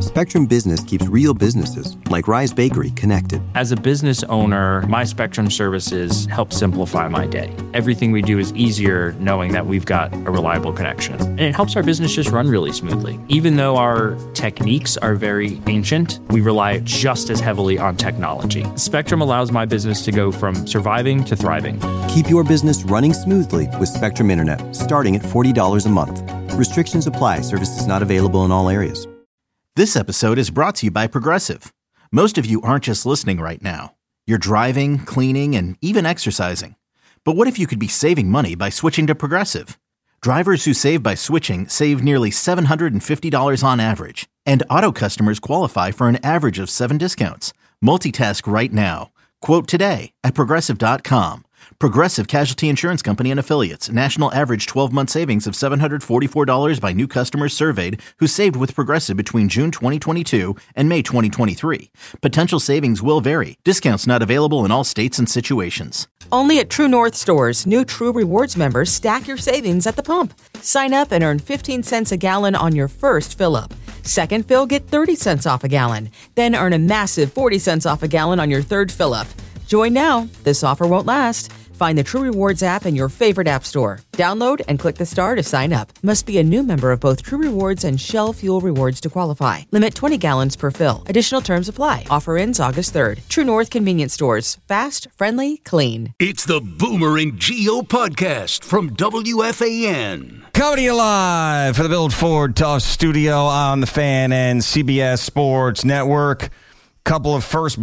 Spectrum Business keeps real businesses, like Rise Bakery, connected. As a business owner, my Spectrum services help simplify my day. Everything we do is easier knowing that we've got a reliable connection. And it helps our business just run really smoothly. Even though our techniques are very ancient, we rely just as heavily on technology. Spectrum allows my business to go from surviving to thriving. Keep your business running smoothly with Spectrum Internet, starting at $40 a month. Restrictions apply. Services not available in all areas. This episode is brought to you by Progressive. Most of you aren't just listening right now. You're driving, cleaning, and even exercising. But what if you could be saving money by switching to Progressive? Drivers who save by switching save nearly $750 on average. And auto customers qualify for an average of 7 discounts. Multitask right now. Quote today at Progressive.com. Progressive Casualty Insurance Company and Affiliates. National average 12-month savings of $744 by new customers surveyed who saved with Progressive between June 2022 and May 2023. Potential savings will vary. Discounts not available in all states and situations. Only at True North stores, new True Rewards members stack your savings at the pump. Sign up and earn 15 cents a gallon on your first fill-up. Second fill, get 30 cents off a gallon. Then earn a massive 40 cents off a gallon on your third fill-up. Join now. This offer won't last. Find the True Rewards app in your favorite app store. Download and click the star to sign up. Must be a new member of both True Rewards and Shell Fuel Rewards to qualify. Limit 20 gallons per fill. Additional terms apply. Offer ends August 3rd. True North Convenience Stores. Fast, friendly, clean. It's the Boomer and Geo podcast from WFAN. Coming to you live for the Build Ford Tough studio on the Fan and CBS Sports Network. Couple of first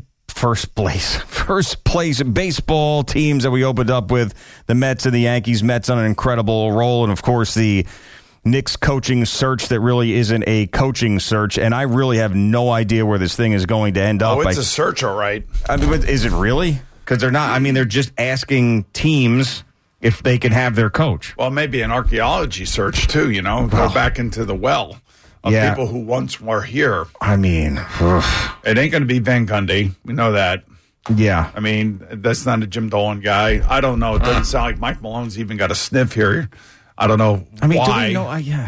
place baseball teams that we opened up with, the Mets and the Yankees. Mets on an incredible roll, and of course the Knicks coaching search that really isn't a coaching search, and I really have no idea where this thing is going to end up. Oh, it's a search, all right. I mean, is it really? Because they're not. I mean, they're just asking teams if they can have their coach. Well, maybe an archaeology search too. Go back into the well of people who once were here. I mean, it ain't going to be Van Gundy. We know that. Yeah. I mean, that's not a Jim Dolan guy. I don't know. It doesn't sound like Mike Malone's even got a sniff here. I don't know why. Do we know?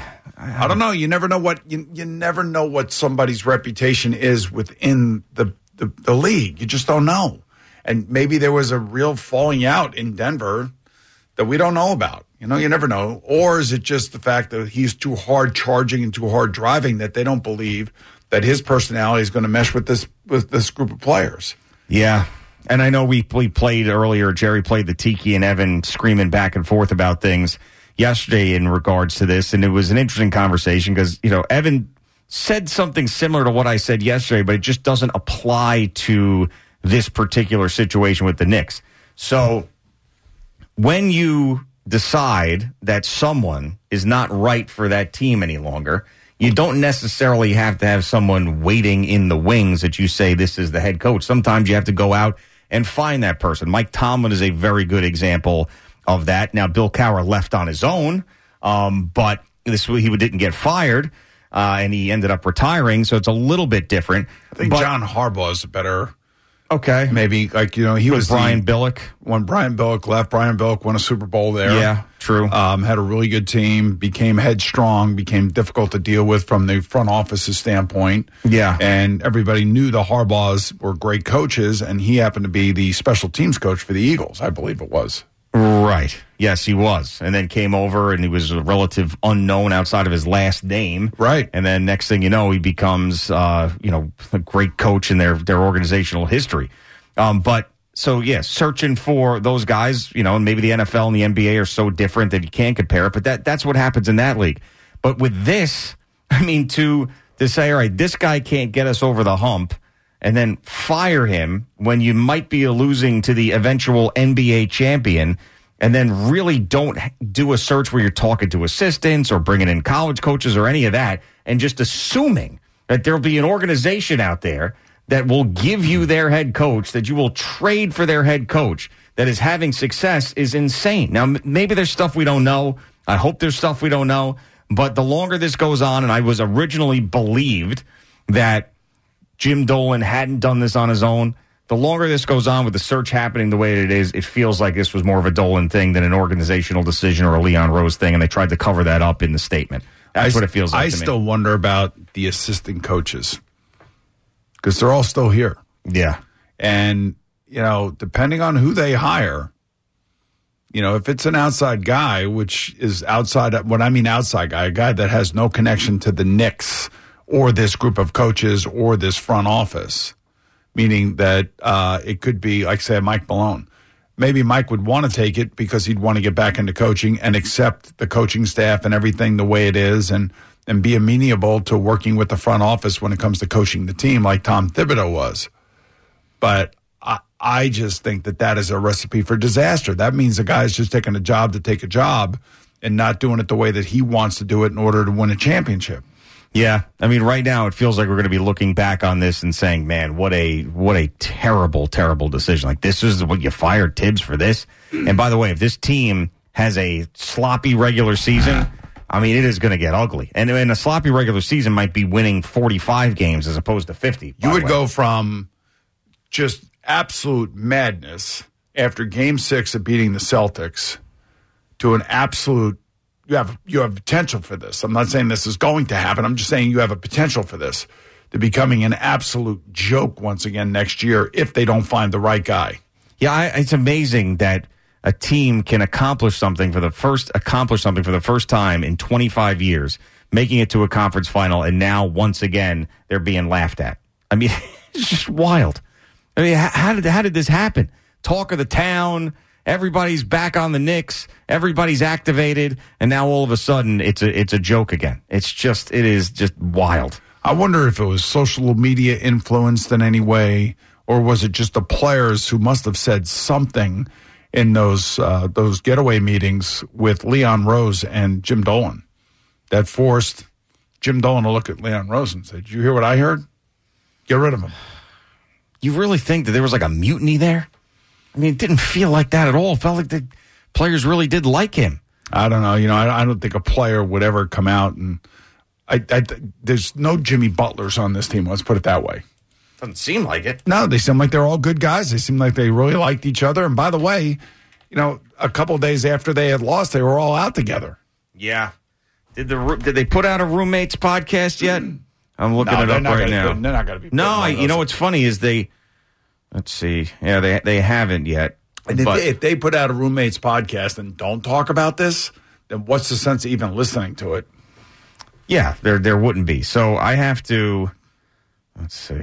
I don't know. You never know what you never know what somebody's reputation is within the league. You just don't know. And maybe there was a real falling out in Denver that we don't know about. You never know. Or is it just the fact that he's too hard charging and too hard driving that they don't believe that his personality is going to mesh with this group of players? Yeah. And I know we played earlier, Jerry played the Tiki and Evan screaming back and forth about things yesterday in regards to this. And it was an interesting conversation because, Evan said something similar to what I said yesterday, but it just doesn't apply to this particular situation with the Knicks. So when you decide that someone is not right for that team any longer, you don't necessarily have to have someone waiting in the wings that you say this is the head coach. Sometimes you have to go out and find that person. Mike Tomlin is a very good example of that. Now, Bill Cowher left on his own, but he didn't get fired, and he ended up retiring, so it's a little bit different. I think John Harbaugh is better. Okay. Maybe, he was Brian Billick. When Brian Billick left, Brian Billick won a Super Bowl there. Yeah, true. Had a really good team, became headstrong, became difficult to deal with from the front office's standpoint. Yeah. And everybody knew the Harbaughs were great coaches, and he happened to be the special teams coach for the Eagles, I believe it was. Right. Yes, he was. And then came over, and he was a relative unknown outside of his last name. Right. And then next thing you know, he becomes, a great coach in their organizational history. Searching for those guys, and maybe the NFL and the NBA are so different that you can't compare it, but that's what happens in that league. But with this, to say, all right, this guy can't get us over the hump, and then fire him when you might be losing to the eventual NBA champion, and then really don't do a search where you're talking to assistants or bringing in college coaches or any of that, and just assuming that there'll be an organization out there that will give you their head coach, that you will trade for their head coach, that is having success, is insane. Now, maybe there's stuff we don't know. I hope there's stuff we don't know. But the longer this goes on, and I was originally believed that Jim Dolan hadn't done this on his own, the longer this goes on with the search happening the way it is, it feels like this was more of a Dolan thing than an organizational decision or a Leon Rose thing, and they tried to cover that up in the statement. That's what it feels like I to me. still wonder about the assistant coaches because they're all still here. Yeah. And, depending on who they hire, if it's an outside guy, which is outside guy, a guy that has no connection to the Knicks or this group of coaches or this front office, meaning that it could be, like, say, Mike Malone. Maybe Mike would want to take it because he'd want to get back into coaching and accept the coaching staff and everything the way it is and be amenable to working with the front office when it comes to coaching the team like Tom Thibodeau was. But I just think that is a recipe for disaster. That means the guy's just taking a job to take a job and not doing it the way that he wants to do it in order to win a championship. Yeah. I mean, right now it feels like we're going to be looking back on this and saying, man, what a terrible, terrible decision. Like, this is what you fired Tibbs for this. And by the way, if this team has a sloppy regular season, I mean, it is going to get ugly. And a sloppy regular season might be winning 45 games as opposed to 50. You would go from just absolute madness after Game 6 of beating the Celtics to an absolute. You have potential for this. I'm not saying this is going to happen. I'm just saying you have a potential for this to becoming an absolute joke once again next year if they don't find the right guy. Yeah, it's amazing that a team can accomplish something for the first time in 25 years, making it to a conference final, and now once again they're being laughed at. I mean, it's just wild. I mean, how did this happen? Talk of the town. Everybody's back on the Knicks. Everybody's activated, and now all of a sudden it's a joke again. It is just wild. I wonder if it was social media influenced in any way, or was it just the players who must have said something in those getaway meetings with Leon Rose and Jim Dolan that forced Jim Dolan to look at Leon Rose and say, "Did you hear what I heard? Get rid of him." You really think that there was like a mutiny there? I mean, it didn't feel like that at all. It felt like the players really did like him. I don't know. I don't think a player would ever come out and there's no Jimmy Butlers on this team. Let's put it that way. Doesn't seem like it. No, they seem like they're all good guys. They seem like they really liked each other. And by the way, a couple of days after they had lost, they were all out together. Yeah. Did they put out a roommates podcast yet? I'm looking it up right now. They're not going to be. No, what's funny is let's see. Yeah, they haven't yet. And if they put out a roommates podcast and don't talk about this, then what's the sense of even listening to it? Yeah, there wouldn't be. So I have to, let's see.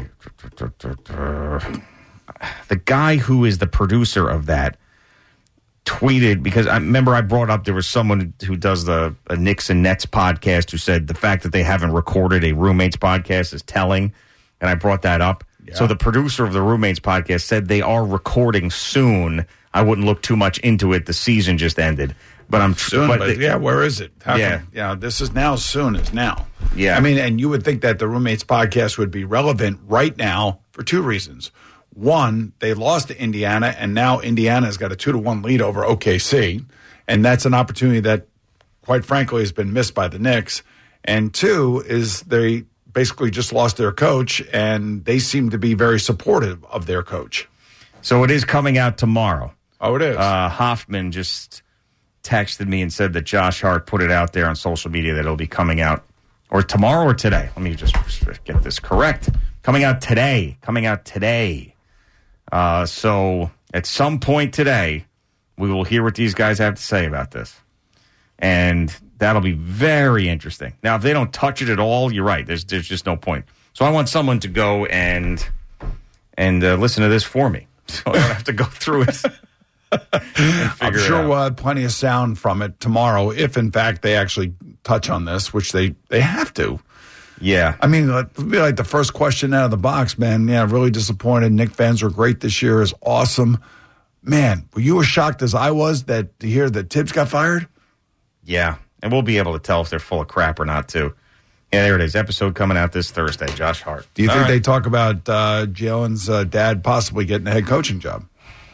The guy who is the producer of that tweeted, because I remember I brought up there was someone who does a Knicks and Nets podcast who said the fact that they haven't recorded a roommates podcast is telling, and I brought that up. Yeah. So the producer of the roommates podcast said they are recording soon. I wouldn't look too much into it. The season just ended. But I'm soon. Where is it? This is now. Soon is now. Yeah. I mean, and you would think that the roommates podcast would be relevant right now for two reasons. One, they lost to Indiana, and now Indiana's got a 2-1 lead over OKC, and that's an opportunity that, quite frankly, has been missed by the Knicks. And two is they basically just lost their coach, and they seem to be very supportive of their coach. So it is coming out tomorrow. Oh, it is. Hoffman just texted me and said that Josh Hart put it out there on social media that it'll be coming out or tomorrow or today. Let me just get this correct. Coming out today. So at some point today, we will hear what these guys have to say about this. And that'll be very interesting. Now, if they don't touch it at all, you're right. There's just no point. So I want someone to go and listen to this for me, so I don't have to go through it. I'm sure we'll have plenty of sound from it tomorrow, if in fact they actually touch on this, which they have to. Yeah. I mean, it'll be like the first question out of the box, man. Yeah, really disappointed. Knick fans were great this year. Is awesome. Man, were you as shocked as I was to hear that Tibbs got fired? Yeah, and we'll be able to tell if they're full of crap or not, too. Yeah, there it is. Episode coming out this Thursday. Josh Hart. Do you think they talk about Jalen's dad possibly getting a head coaching job?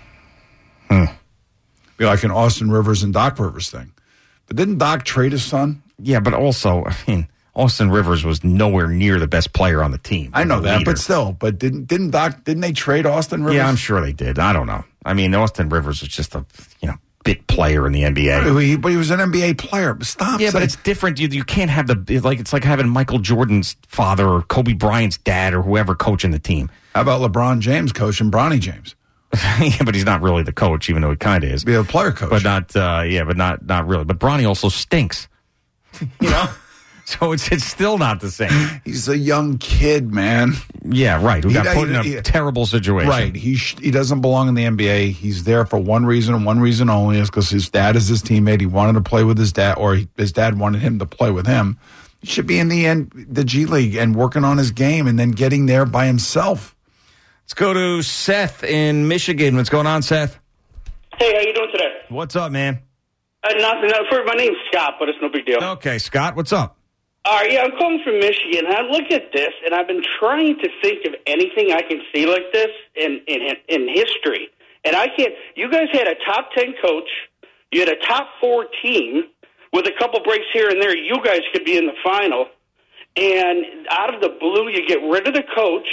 Be like an Austin Rivers and Doc Rivers thing. But didn't Doc trade his son? Yeah, but also, I mean, Austin Rivers was nowhere near the best player on the team. I know that, but still. But didn't they trade Austin Rivers? Yeah, I'm sure they did. I don't know. I mean, Austin Rivers was just a bit player in the NBA. But he was an NBA player. Stop. Yeah, but it's different. You can't have it's like having Michael Jordan's father or Kobe Bryant's dad or whoever coaching the team. How about LeBron James coaching Bronny James? Yeah, but he's not really the coach, even though he kind of is. Be a player coach, but not. But not really. But Bronny also stinks. You know. So it's still not the same. He's a young kid, man. Yeah, right. Who got put in a terrible situation. Right. He doesn't belong in the NBA. He's there for one reason and one reason only, is because his dad is his teammate. He wanted to play with his dad, or his dad wanted him to play with him. He should be in the G League and working on his game and then getting there by himself. Let's go to Seth in Michigan. What's going on, Seth? Hey, how you doing today? What's up, man? Nothing. My name's Scott, but it's no big deal. Okay, Scott, what's up? All right, yeah, I'm calling from Michigan. I look at this, and I've been trying to think of anything I can see like this in history. And I can't. You guys had a top 10 coach. You had a top 4 team with a couple breaks here and there. You guys could be in the final. And out of the blue, you get rid of the coach.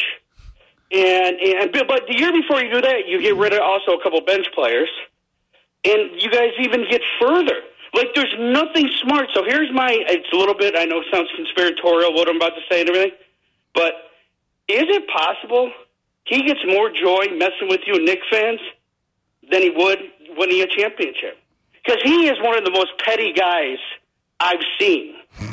But the year before you do that, you get rid of also a couple bench players. And you guys even get further. Like, there's nothing smart. So here's it's a little bit, I know it sounds conspiratorial, what I'm about to say and everything, but is it possible he gets more joy messing with you Knicks fans than he would winning a championship? Because he is one of the most petty guys I've seen.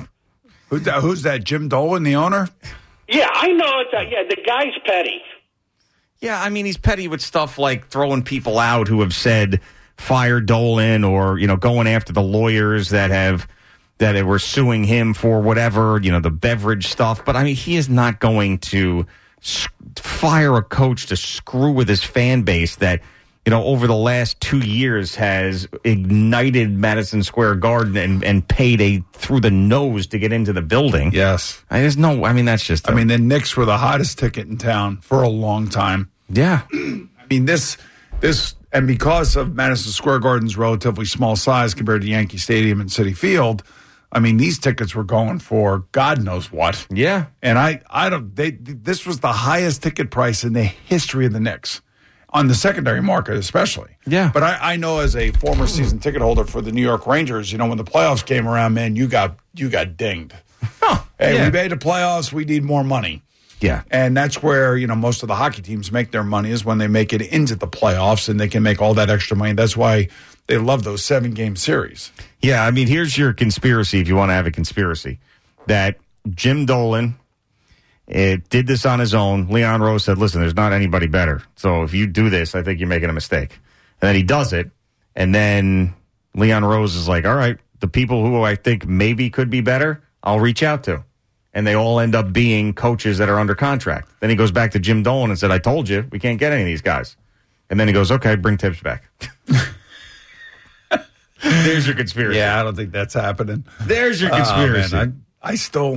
Who's that, Jim Dolan, the owner? Yeah, I know. The guy's petty. Yeah, I mean, he's petty with stuff like throwing people out who have said fire Dolan, or going after the lawyers that were suing him for whatever, the beverage stuff. But I mean, he is not going to fire a coach to screw with his fan base that over the last 2 years has ignited Madison Square Garden and paid through the nose to get into the building. Yes, that's just. The Knicks were the hottest ticket in town for a long time. Yeah, this. And because of Madison Square Garden's relatively small size compared to Yankee Stadium and Citi Field, these tickets were going for God knows what. Yeah. And this was the highest ticket price in the history of the Knicks, on the secondary market especially. Yeah. But I know, as a former season ticket holder for the New York Rangers, when the playoffs came around, man, you got dinged. Oh, hey, yeah. We made the playoffs, we need more money. Yeah. And that's where, most of the hockey teams make their money, is when they make it into the playoffs and they can make all that extra money. That's why they love those 7-game series. Yeah, here's your conspiracy, if you want to have a conspiracy, that Jim Dolan did this on his own. Leon Rose said, listen, there's not anybody better. So if you do this, I think you're making a mistake. And then he does it. And then Leon Rose is like, all right, the people who I think maybe could be better, I'll reach out to. And they all end up being coaches that are under contract. Then he goes back to Jim Dolan and said, I told you, we can't get any of these guys. And then he goes, okay, bring Tibbs back. There's your conspiracy. Yeah, I don't think that's happening. There's your conspiracy. Man, I still,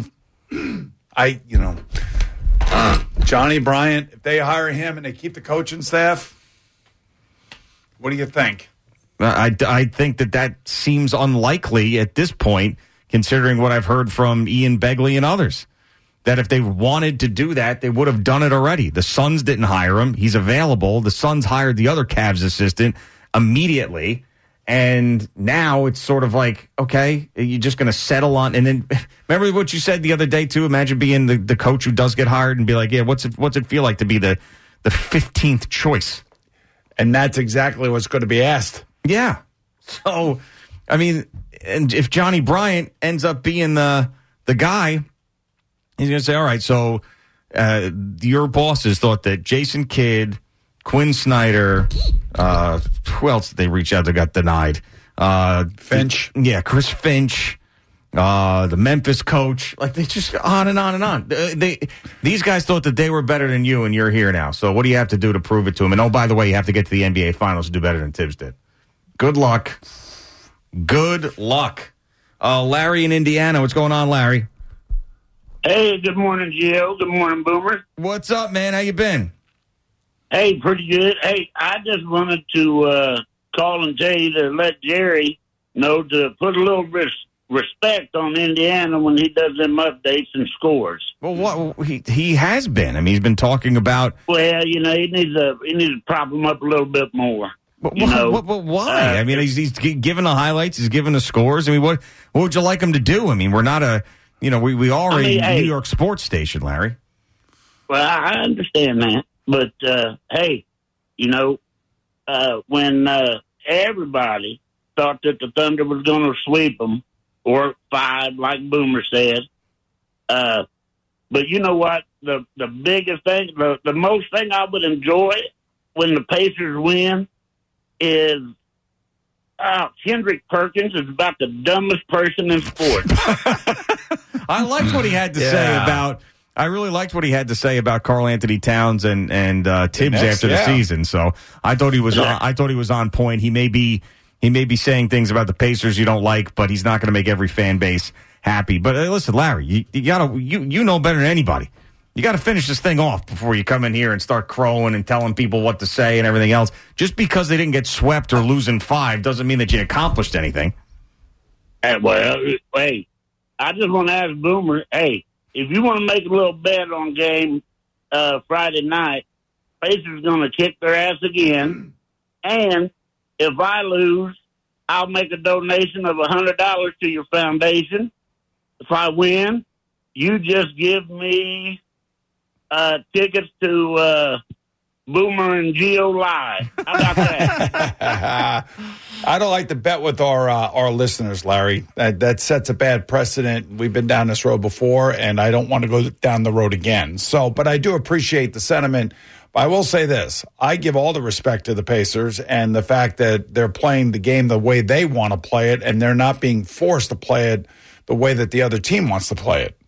Johnny Bryant, if they hire him and they keep the coaching staff, what do you think? I think that seems unlikely at this point, considering what I've heard from Ian Begley and others, that if they wanted to do that, they would have done it already. The Suns didn't hire him. He's available. The Suns hired the other Cavs assistant immediately. And now it's sort of like, okay, you're just going to settle on. And then remember what you said the other day, too? Imagine being the coach who does get hired and be like, yeah, what's it feel like to be the 15th choice? And that's exactly what's going to be asked. Yeah. So, and if Johnny Bryant ends up being the guy, he's going to say, all right, so your bosses thought that Jason Kidd, Quinn Snyder, who else did they reach out that got denied? Finch. Chris Finch, the Memphis coach. Like, they just on and on and on. These guys thought that they were better than you, and you're here now. So what do you have to do to prove it to them? And, oh, by the way, you have to get to the NBA Finals to do better than Tibbs did. Good luck. Good luck. Larry in Indiana. What's going on, Larry? Hey, good morning, Gio. Good morning, Boomer. What's up, man? How you been? Hey, pretty good. Hey, I just wanted to call and tell you to let Jerry know to put a little respect on Indiana when he does them updates and scores. Well, what he has been. He's been talking about. Well, he needs to prop him up a little bit more. Why? I mean, he's giving the highlights. He's giving the scores. I mean, what would you like him to do? I mean, we're not we are a New York sports station, Larry. Well, I understand that. But, hey, when everybody thought that the Thunder was going to sweep them, or 5, like Boomer said, but you know what? The biggest thing, the most thing I would enjoy when the Pacers win is Kendrick Perkins is about the dumbest person in sports. I liked what he had to say about. I really liked what he had to say about Karl Anthony Towns and Tibbs after the season. So I thought he was. I thought he was on point. He may be saying things about the Pacers you don't like, but he's not going to make every fan base happy. But listen, Larry, you know better than anybody. You got to finish this thing off before you come in here and start crowing and telling people what to say and everything else. Just because they didn't get swept or lose in 5 doesn't mean that you accomplished anything. Well, hey, I just want to ask Boomer, hey, if you want to make a little bet on game Friday night, Pacers going to kick their ass again. And if I lose, I'll make a donation of $100 to your foundation. If I win, you just give me tickets to Boomer and Geo Live. How about that? I don't like to bet with our listeners, Larry. That sets a bad precedent. We've been down this road before, and I don't want to go down the road again. But I do appreciate the sentiment. But I will say this. I give all the respect to the Pacers and the fact that they're playing the game the way they want to play it, and they're not being forced to play it the way that the other team wants to play it.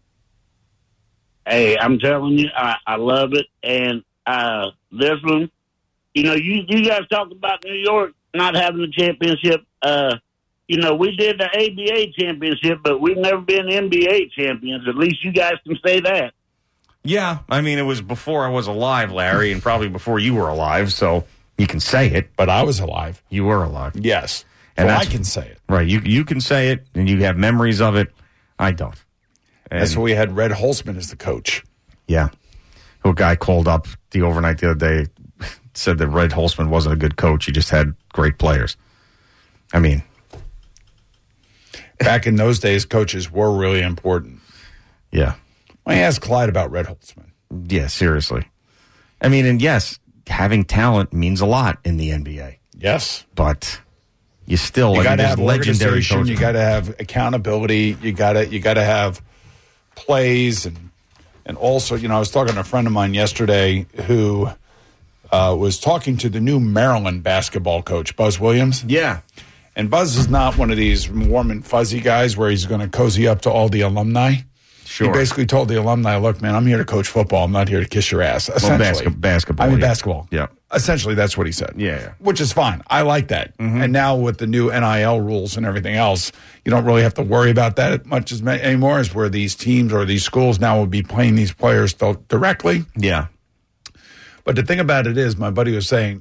Hey, I'm telling you, I love it. And this one, you guys talk about New York not having a championship. We did the ABA championship, but we've never been NBA champions. At least you guys can say that. Yeah, I mean, it was before I was alive, Larry, and probably before you were alive, so you can say it. But I was alive. You were alive. Yes. And I can say it. Right, you can say it, and you have memories of it. I don't. And that's why we had Red Holzman as the coach. Yeah. A guy called up the overnight the other day, said that Red Holzman wasn't a good coach. He just had great players. I mean. Back in those days, coaches were really important. Yeah. Why don't you ask Clyde about Red Holzman? Yeah, seriously. I mean, and yes, having talent means a lot in the NBA. Yes. But you still got to have legendary coaches. You got to have accountability. You got to have plays and also, I was talking to a friend of mine yesterday who was talking to the new Maryland basketball coach, Buzz Williams. Yeah. And Buzz is not one of these warm and fuzzy guys where he's going to cozy up to all the alumni. Sure. He basically told the alumni, look, man, I'm here to coach football. I'm not here to kiss your ass. Essentially. Basketball. I mean, basketball. Yeah. Essentially, that's what he said. Yeah. Which is fine. I like that. Mm-hmm. And now with the new NIL rules and everything else, you don't really have to worry about that much anymore, as where these teams or these schools now will be playing these players directly. Yeah. But the thing about it is, my buddy was saying,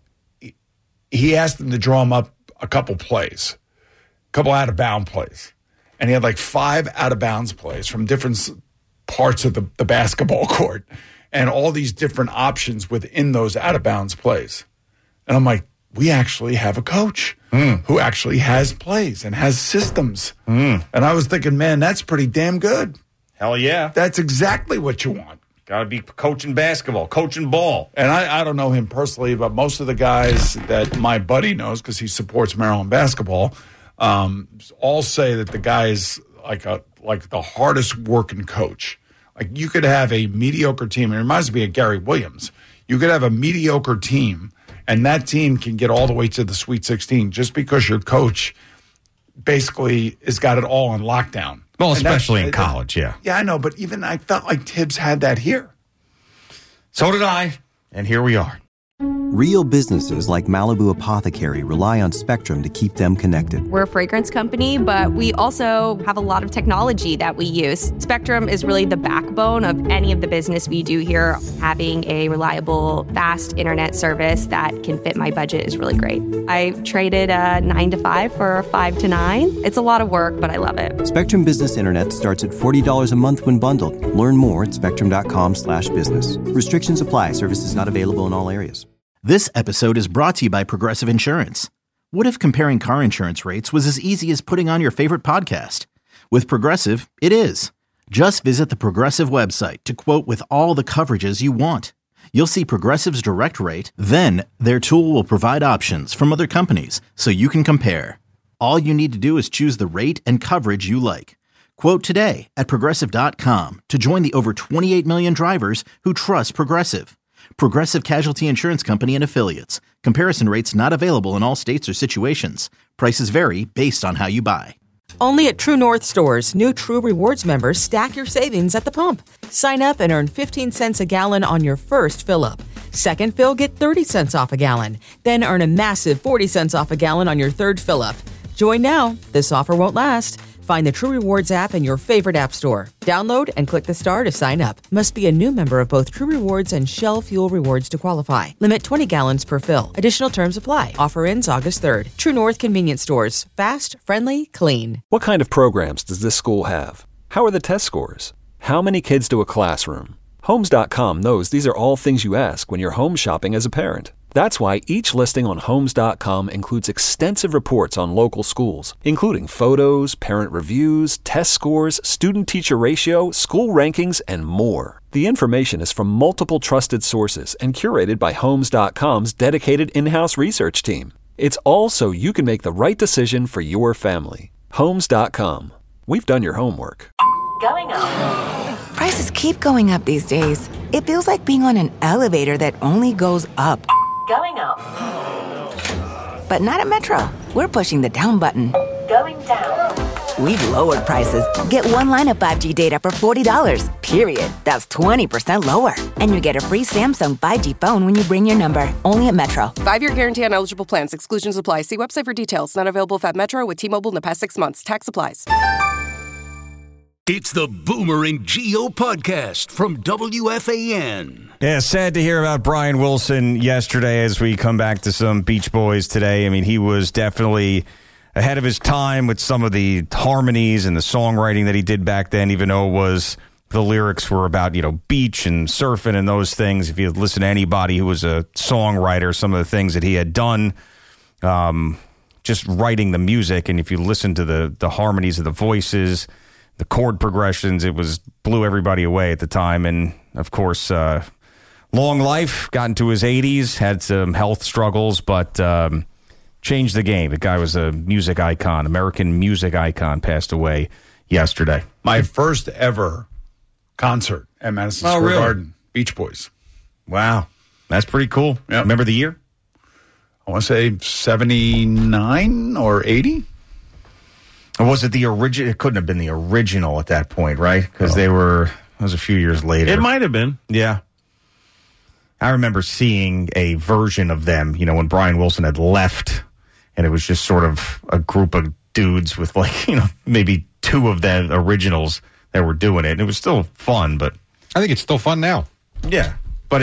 he asked them to draw him up a couple plays, a couple out-of-bound plays. And he had like 5 out-of-bounds plays from different parts of the basketball court and all these different options within those out-of-bounds plays. And I'm like, we actually have a coach who actually has plays and has systems. And I was thinking, man, that's pretty damn good. Hell yeah. That's exactly what you want. Got to be coaching basketball, coaching ball. And I don't know him personally, but most of the guys that my buddy knows, because he supports Maryland basketball, all say that the guy is like the hardest working coach. Like, you could have a mediocre team. It reminds me of Gary Williams. You could have a mediocre team, and that team can get all the way to the Sweet 16 just because your coach basically has got it all on lockdown. Well, especially in college, yeah. Yeah, I know, but even I felt like Tibbs had that here. So did I, and here we are. Real businesses like Malibu Apothecary rely on Spectrum to keep them connected. We're a fragrance company, but we also have a lot of technology that we use. Spectrum is really the backbone of any of the business we do here. Having a reliable, fast internet service that can fit my budget is really great. I traded a 9 to 5 for a 5 to 9. It's a lot of work, but I love it. Spectrum Business Internet starts at $40 a month when bundled. Learn more at spectrum.com/business. Restrictions apply. Services not available in all areas. This episode is brought to you by Progressive Insurance. What if comparing car insurance rates was as easy as putting on your favorite podcast? With Progressive, it is. Just visit the Progressive website to quote with all the coverages you want. You'll see Progressive's direct rate, then their tool will provide options from other companies so you can compare. All you need to do is choose the rate and coverage you like. Quote today at Progressive.com to join the over 28 million drivers who trust Progressive. Progressive Casualty Insurance Company and Affiliates. Comparison rates not available in all states or situations. Prices vary based on how you buy. Only at True North stores, new True Rewards members stack your savings at the pump. Sign up and earn 15 cents a gallon on your first fill-up. Second fill, get 30 cents off a gallon. Then earn a massive 40 cents off a gallon on your third fill-up. Join now. This offer won't last. Find the True Rewards app in your favorite app store. Download and click the star to sign up. Must be a new member of both True Rewards and Shell Fuel Rewards to qualify. Limit 20 gallons per fill. Additional terms apply. Offer ends August 3rd. True North Convenience Stores. Fast, friendly, clean. What kind of programs does this school have? How are the test scores? How many kids do a classroom? Homes.com knows these are all things you ask when you're home shopping as a parent. That's why each listing on Homes.com includes extensive reports on local schools, including photos, parent reviews, test scores, student-teacher ratio, school rankings, and more. The information is from multiple trusted sources and curated by Homes.com's dedicated in-house research team. It's all so you can make the right decision for your family. Homes.com. We've done your homework. Going up. Prices keep going up these days. It feels like being on an elevator that only goes up. Going up. But not at Metro. We're pushing the down button. Going down. We've lowered prices. Get one line of 5G data for $40, period. That's 20% lower. And you get a free Samsung 5G phone when you bring your number. Only at Metro. 5-year guarantee on eligible plans. Exclusions apply. See website for details. Not available at Metro with T-Mobile in the past 6 months. Tax applies. It's the Boomer and Gio podcast from WFAN. Yeah, sad to hear about Brian Wilson yesterday as we come back to some Beach Boys today. I mean, he was definitely ahead of his time with some of the harmonies and the songwriting that he did back then, even though the lyrics were about, beach and surfing and those things. If you listen to anybody who was a songwriter, some of the things that he had done, just writing the music, and if you listen to the harmonies of the voices, the chord progressions, it blew everybody away at the time. And, of course, long life, got into his 80s, had some health struggles, but changed the game. The guy was a music icon, American music icon, passed away yesterday. My first ever concert at Madison Square Garden, Beach Boys. Wow. That's pretty cool. Yep. Remember the year? I want to say 79 or 80. Or was it the original? It couldn't have been the original at that point, right? Because it was a few years later. It might have been. Yeah. I remember seeing a version of them, when Brian Wilson had left, and it was just sort of a group of dudes with maybe two of the originals that were doing it. And it was still fun, but I think it's still fun now. Yeah. But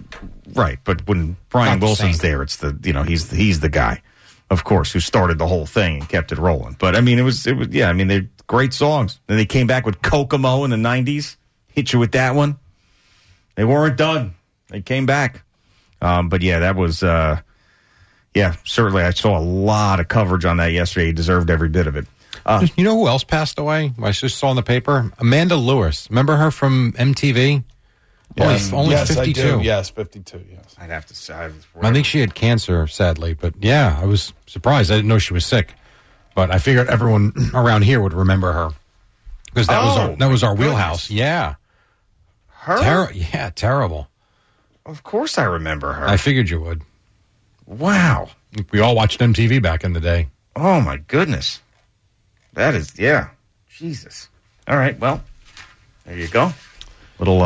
when Brian Wilson's there, it's he's the guy, of course, who started the whole thing and kept it rolling. But I mean, it was they're great songs. Then they came back with Kokomo in the 90s. Hit you with that one. They weren't done. They came back. But yeah, that was certainly I saw a lot of coverage on that yesterday. He deserved every bit of it. You know who else passed away? I just saw in the paper. Amanda Lewis. Remember her from MTV? Yes. Only 52. I do. Yes, 52, yes. I'd have to say. I think she had cancer, sadly. But yeah, I was surprised. I didn't know she was sick. But I figured everyone around here would remember her. Because that was our wheelhouse. Yeah. Her? Terrible. Of course I remember her. I figured you would. Wow. We all watched MTV back in the day. Oh, my goodness. That is, Jesus. All right, well, there you go. Little,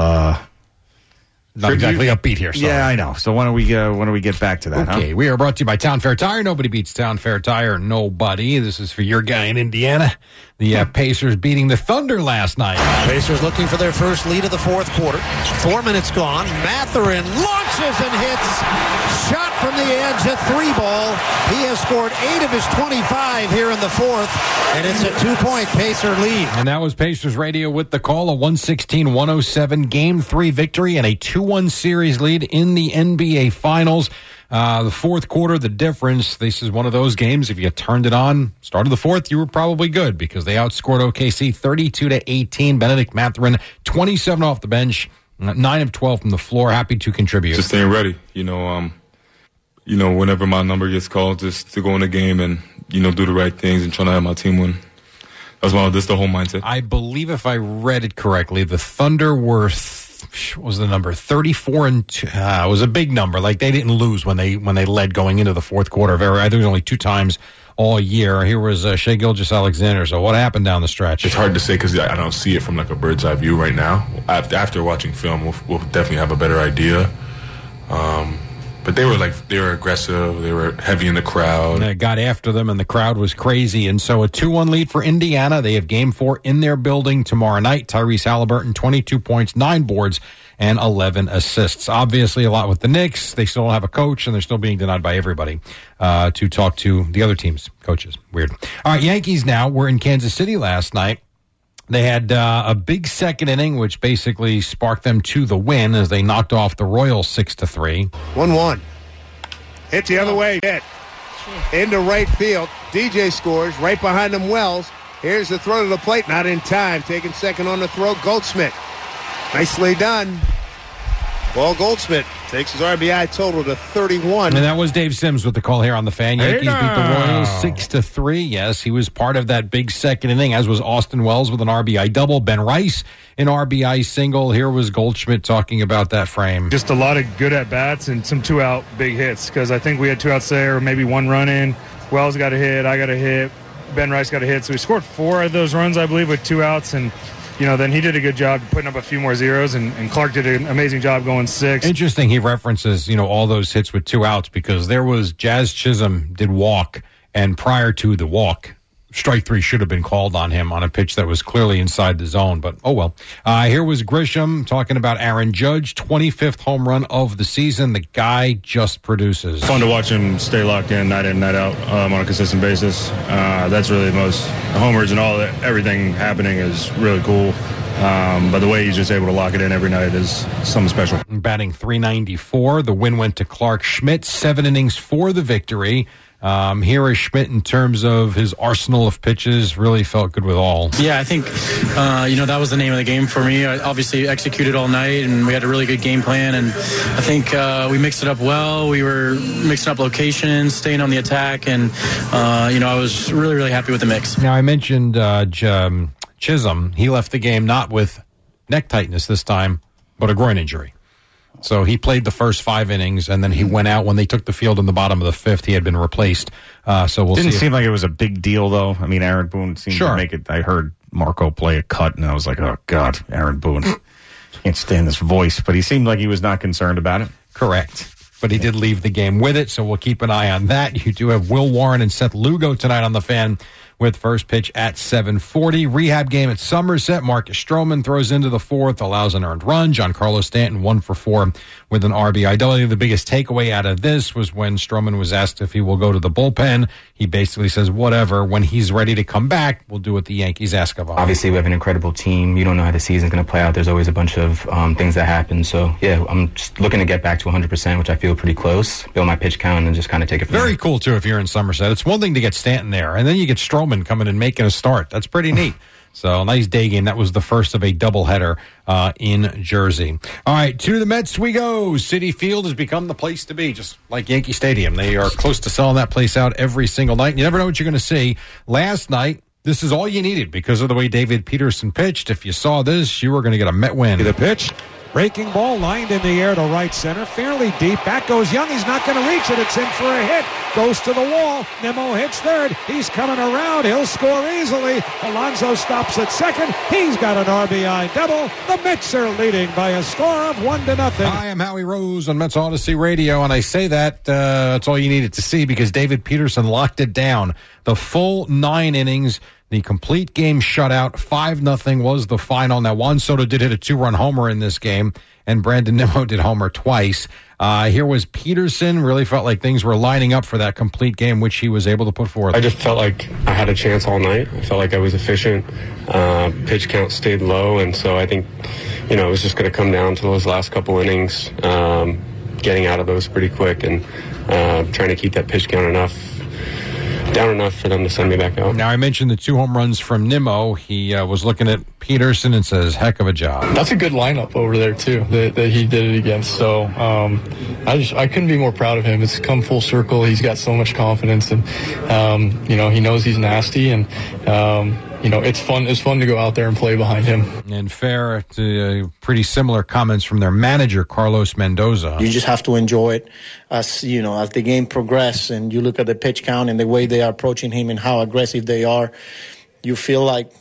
not exactly upbeat here. Sorry. Yeah, I know. So why don't we get back to that? Okay, we are brought to you by Town Fair Tire. Nobody beats Town Fair Tire. Nobody. This is for your guy in Indiana. The Pacers beating the Thunder last night. Pacers looking for their first lead of the fourth quarter. 4 minutes gone. Mathurin launches and hits. Shot from the edge, a 3-ball. He has scored 8 of his 25 here in the fourth, and it's a 2-point Pacer lead. And that was Pacers Radio with the call, a 116-107 Game 3 victory and a 2-1 series lead in the NBA Finals. The fourth quarter, the difference, this is one of those games, if you turned it on, start of the fourth, you were probably good because they outscored OKC 32-18. Benedict Mathurin, 27 off the bench, 9 of 12 from the floor. Happy to contribute. Just staying ready, whenever my number gets called, just to go in the game and, do the right things and trying to have my team win. That's the whole mindset. I believe if I read it correctly, the Thunder were, what was the number? 34-2. It was a big number. Like, they didn't lose when they led going into the fourth quarter. I think it was only 2 times all year. Here was Shai Gilgeous-Alexander. So what happened down the stretch? It's hard to say because I don't see it from like a bird's eye view right now. After watching film, we'll definitely have a better idea. But they were aggressive. They were heavy in the crowd. They got after them, and the crowd was crazy. And so a 2-1 lead for Indiana. They have Game 4 in their building tomorrow night. Tyrese Halliburton, 22 points, 9 boards, and 11 assists. Obviously, a lot with the Knicks. They still don't have a coach, and they're still being denied by everybody to talk to the other team's coaches. Weird. All right, Yankees now. We're in Kansas City last night. They had a big second inning, which basically sparked them to the win as they knocked off the Royals 6-3. 1-1. Hit the other way. Hit. Into right field. DJ scores. Right behind him, Wells. Here's the throw to the plate. Not in time. Taking second on the throw, Goldschmidt. Nicely done. Paul Goldschmidt takes his RBI total to 31. And that was Dave Sims with the call here on The Fan. Yankees beat the Royals 6-3. Yes, he was part of that big second inning, as was Austin Wells with an RBI double. Ben Rice, an RBI single. Here was Goldschmidt talking about that frame. Just a lot of good at-bats and some 2-out big hits, because I think we had 2 outs there, maybe 1 run in. Wells got a hit, I got a hit, Ben Rice got a hit. So we scored 4 of those runs, I believe, with 2 outs, and then he did a good job putting up a few more zeros, and Clark did an amazing job going 6. Interesting he references, all those hits with 2 outs, because there was Jazz Chisholm did walk, and prior to the walk, strike 3 should have been called on him on a pitch that was clearly inside the zone, but oh well. Here was Grisham talking about Aaron Judge, 25th home run of the season. The guy just produces. Fun to watch him stay locked in night out on a consistent basis. That's really the most homers and all that. Everything happening is really cool. But the way he's just able to lock it in every night is something special. Batting .394. The win went to Clark Schmidt. 7 innings for the victory. Here is Schmidt in terms of his arsenal of pitches. Really felt good with all. Yeah, I think, that was the name of the game for me. I obviously executed all night, and we had a really good game plan. And I think we mixed it up well. We were mixing up locations, staying on the attack. And, I was really, really happy with the mix. Now, I mentioned Chisholm. He left the game not with neck tightness this time, but a groin injury. So he played the first 5 innings, and then he went out when they took the field in the bottom of the 5th. He had been replaced. So we'll see. Didn't seem like it was a big deal, though. I mean, Aaron Boone seemed to make it. I heard Marco play a cut, and I was like, oh, God, Aaron Boone. Can't stand this voice. But he seemed like he was not concerned about it. Correct. But he did leave the game with it, so we'll keep an eye on that. You do have Will Warren and Seth Lugo tonight on The Fan with first pitch at 7:40. Rehab game at Somerset. Marcus Stroman throws into the 4th, allows an earned run. Giancarlo Stanton 1 for 4 with an RBI. The biggest takeaway out of this was when Stroman was asked if he will go to the bullpen. He basically says, whatever. When he's ready to come back, we'll do what the Yankees ask of him. Obviously, we have an incredible team. You don't know how the season's going to play out. There's always a bunch of things that happen. So, yeah, I'm just looking to get back to 100%, which I feel pretty close. Build my pitch count and just kind of take it from there. Very cool, too, if you're in Somerset. It's one thing to get Stanton there, and then you get Stroman coming and making a start. That's pretty neat. So, nice day game. That was the first of a doubleheader in Jersey. All right, to the Mets we go. Citi Field has become the place to be, just like Yankee Stadium. They are close to selling that place out every single night. You never know what you're going to see. Last night, this is all you needed because of the way David Peterson pitched. If you saw this, you were going to get a Met win. The pitch. Breaking ball lined in the air to right center, fairly deep. Back goes Young. He's not going to reach it. It's in for a hit. Goes to the wall. Nimmo hits third. He's coming around. He'll score easily. Alonso stops at second. He's got an RBI double. The Mets are leading by a score of 1-0. I am Howie Rose on Mets Odyssey Radio, and I say that's all you needed to see because David Peterson locked it down. The full 9 innings. The complete game shutout, 5-0 was the final. Now, Juan Soto did hit a 2-run homer in this game, and Brandon Nimmo did homer twice. Here was Peterson. Really felt like things were lining up for that complete game, which he was able to put forth. I just felt like I had a chance all night. I felt like I was efficient. Pitch count stayed low, and so I think, it was just going to come down to those last couple innings. getting out of those pretty quick and trying to keep that pitch count down enough for them to send me back out. Now, I mentioned the 2 home runs from Nimmo. He was looking at Peterson and says, heck of a job. That's a good lineup over there, too, that he did it against. So I couldn't be more proud of him. It's come full circle. He's got so much confidence, and, he knows he's nasty, and, it's fun. It's fun to go out there and play behind him. And fair to pretty similar comments from their manager, Carlos Mendoza. You just have to enjoy it as the game progresses and you look at the pitch count and the way they are approaching him and how aggressive they are. You feel like,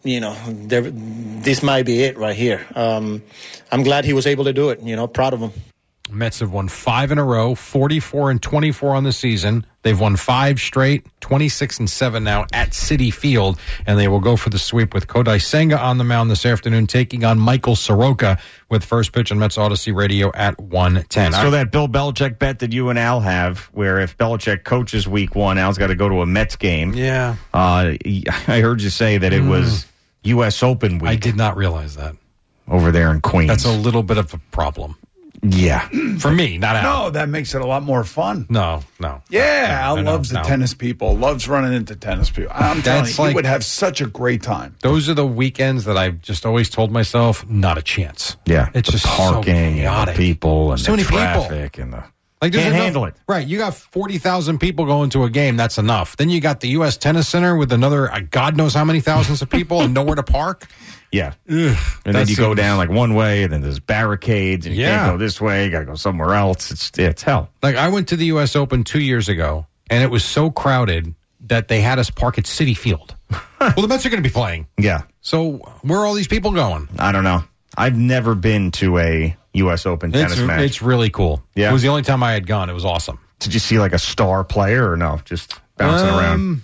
this might be it right here. I'm glad he was able to do it. Proud of him. Mets have won 5 in a row, 44-24 on the season. They've won 5 straight, 26-7 now at Citi Field, and they will go for the sweep with Kodai Senga on the mound this afternoon, taking on Michael Soroka with first pitch on Mets Odyssey Radio at 1:10. So that Bill Belichick bet that you and Al have, where if Belichick coaches Week 1, Al's got to go to a Mets game. Yeah. I heard you say that it was U.S. Open week. I did not realize that. Over there in Queens. That's a little bit of a problem. Yeah. For me, not Al. No, that makes it a lot more fun. No. Yeah, Al loves the tennis people, loves running into tennis people. I'm telling you, he would have such a great time. Those are the weekends that I've just always told myself, not a chance. Yeah. It's just parking so and the people and so the many traffic people. and the... Like, can't handle it. Right. You got 40,000 people going to a game. That's enough. Then you got the U.S. Tennis Center with another God knows how many thousands of people and nowhere to park. Yeah. And then you go down like one way, and then there's barricades, and you can't go this way. You got to go somewhere else. It's hell. Like, I went to the U.S. Open 2 years ago, and it was so crowded that they had us park at Citi Field. Well, the Mets are going to be playing. Yeah. So where are all these people going? I don't know. I've never been to a U.S. Open tennis match. It's really cool. Yeah. It was the only time I had gone. It was awesome. Did you see like a star player or no? Just bouncing around?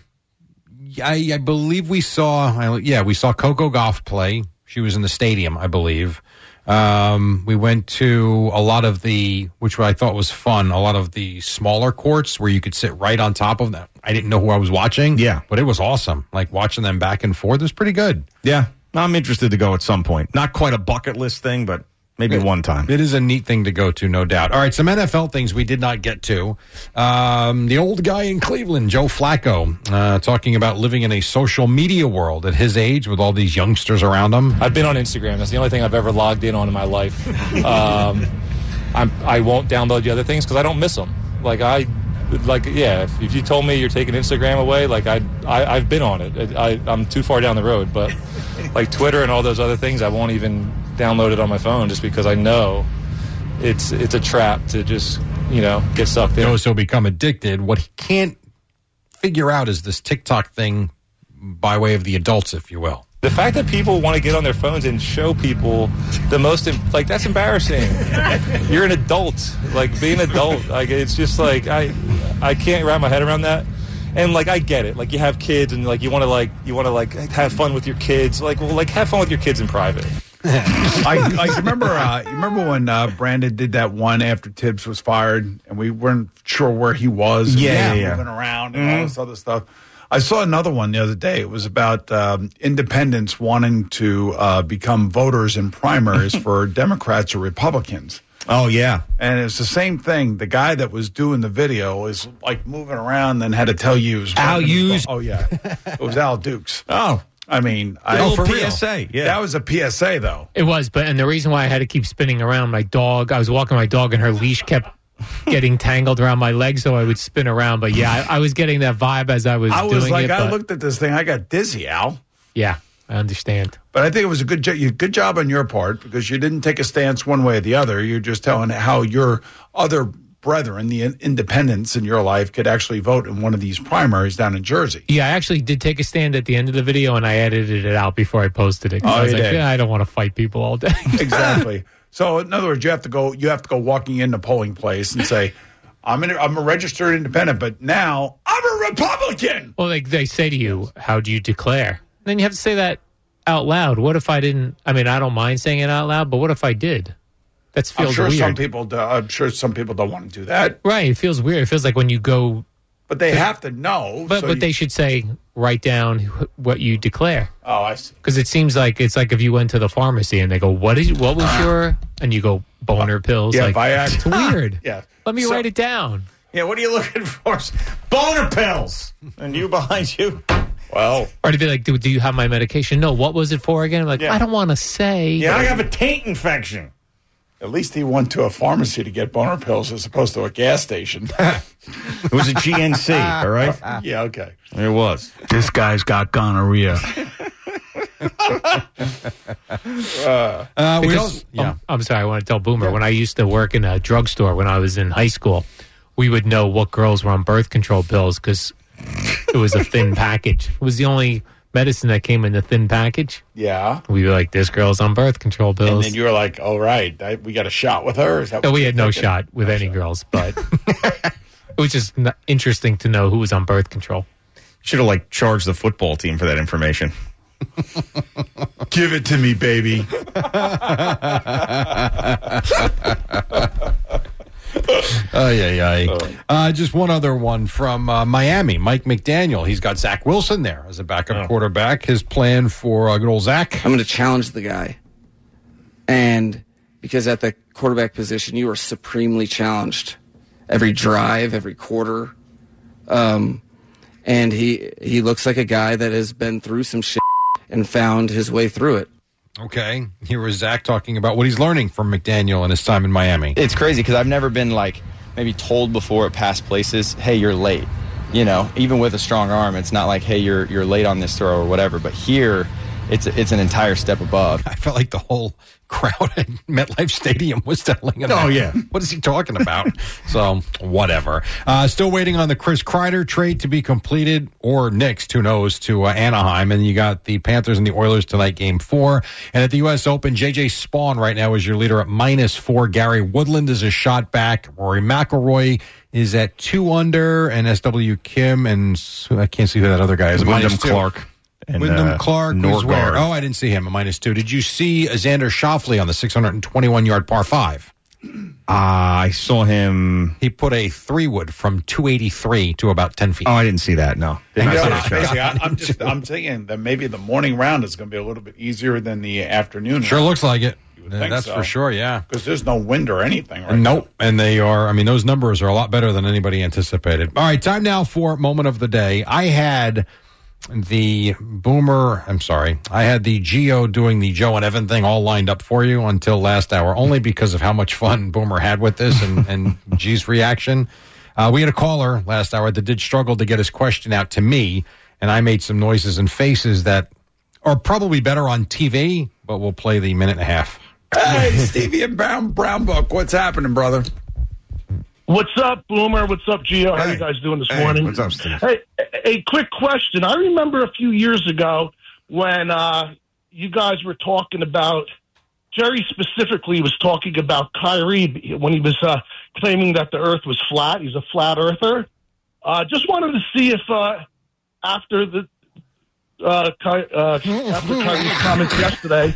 I believe we saw Coco Gauff play. She was in the stadium, I believe. We went to a lot of which I thought was fun, a lot of the smaller courts where you could sit right on top of them. I didn't know who I was watching. Yeah. But it was awesome. Like watching them back and forth was pretty good. Yeah. I'm interested to go at some point. Not quite a bucket list thing, but maybe one time. It is a neat thing to go to, no doubt. All right, some NFL things we did not get to. The old guy in Cleveland, Joe Flacco, talking about living in a social media world at his age with all these youngsters around him. I've been on Instagram. That's the only thing I've ever logged in on in my life. I won't download the other things because I don't miss them. If you told me you're taking Instagram away, I've been on it. I'm too far down the road, but like Twitter and all those other things, I won't even download it on my phone just because I know it's a trap to just, get sucked in. He'll become addicted. What he can't figure out is this TikTok thing by way of the adults, if you will. The fact that people want to get on their phones and show people the most, that's embarrassing. You're an adult. Be an adult. It's just I can't wrap my head around that. And I get it. You have kids and you want to have fun with your kids. Have fun with your kids in private. I remember when Brandon did that one after Tibbs was fired and we weren't sure where he was. Moving around and all this other stuff. I saw another one the other day. It was about independents wanting to become voters in primaries for Democrats or Republicans. Oh, yeah. And it's the same thing. The guy that was doing the video is moving around and had to tell you. Al Hughes? Oh, yeah. It was Al Dukes. Oh. I mean, for PSA. Yeah. That was a PSA, though. It was, and the reason why I had to keep spinning around, my dog, I was walking my dog and her leash kept getting tangled around my leg, so I would spin around. But yeah, I was getting that vibe as I was doing it. I looked at this thing, I got dizzy, Al. Yeah, I understand. But I think it was a good job on your part because you didn't take a stance one way or the other. You're just telling how your other brethren, the independents in your life, could actually vote in one of these primaries down in Jersey. Yeah, I actually did take a stand at the end of the video, and I edited it out before I posted it. I was I don't want to fight people all day. Exactly. So, in other words, you have to go walking in the polling place and say, I'm a registered independent, but now I'm a Republican. Well, they say to you, how do you declare? Then you have to say that out loud. What if I didn't? I mean, I don't mind saying it out loud, but what if I did? That feels weird. I'm sure some people don't want to do that. Right. It feels weird. It feels like when you go But they have to know. But they should say, write down what you declare. Oh, I see. Because it seems like it's like if you went to the pharmacy and they go, what was your, and you go, boner pills. Yeah, like, Viagra. it's weird. Yeah. Let me write it down. Yeah, what are you looking for? Boner pills. And you behind you. Well. Or to be like, do you have my medication? No, what was it for again? I'm like, I don't want to say. Yeah, I have a taint infection. At least he went to a pharmacy to get boner pills as opposed to a gas station. It was a GNC, all right? Yeah, okay. It was. This guy's got gonorrhea. I'm sorry, I want to tell Boomer, when I used to work in a drugstore when I was in high school, we would know what girls were on birth control pills because it was a thin package. It was the only medicine that came in the thin package. Yeah. We were like, this girl's on birth control pills. And then you were like, all right, we got a shot with her? Is that No, we had no shot with any girls, but it was just interesting to know who was on birth control. Should have charged the football team for that information. Give it to me, baby. Just one other one from Miami. Mike McDaniel. He's got Zach Wilson there as a backup quarterback. His plan for good old Zach. I'm going to challenge the guy. And because at the quarterback position, you are supremely challenged every drive, every quarter. And he looks like a guy that has been through some shit and found his way through it. Okay. Here was Zach talking about what he's learning from McDaniel and his time in Miami. It's crazy because I've never been maybe told before at past places, hey, you're late. You know, even with a strong arm, it's not like, hey, you're late on this throw or whatever. But here, it's an entire step above. I felt like the whole crowd at MetLife Stadium was telling him. Oh, yeah. What is he talking about? So, whatever. Still waiting on the Chris Kreider trade to be completed, or Knicks, who knows, to Anaheim. And you got the Panthers and the Oilers tonight, Game 4. And at the U.S. Open, J.J. Spawn right now is your leader at -4. Gary Woodland is a shot back. Rory McIlroy is at 2 under. And S.W. Kim and I can't see who that other guy is. Wyndham Clark. And, Wyndham Clark was where? Norgard. Oh, I didn't see him at -2. Did you see Xander Schauffele on the 621-yard par 5? I saw him. He put a 3-wood from 283 to about 10 feet. Oh, I didn't see that, no. I'm thinking that maybe the morning round is going to be a little bit easier than the afternoon Sure round. looks like it. think That's so. for sure, yeah. Because there's no wind or anything right Nope. And they are, I mean, those numbers are a lot better than anybody anticipated. All right, time now for Moment of the Day. I had the Geo doing the Joe and Evan thing all lined up for you until last hour, only because of how much fun Boomer had with this and G's reaction. We had a caller last hour that did struggle to get his question out to me, and I made some noises and faces that are probably better on TV, but we'll play the minute and a half. Hey, Stevie and Brown Book, what's happening, brother? What's up, Boomer? What's up, Gio? How you guys doing this morning? What's up, Steve? Hey, a quick question. I remember a few years ago when you guys were talking about, Jerry specifically was talking about Kyrie when he was claiming that the earth was flat. He's a flat earther. Just wanted to see if after Kyrie's comments yesterday,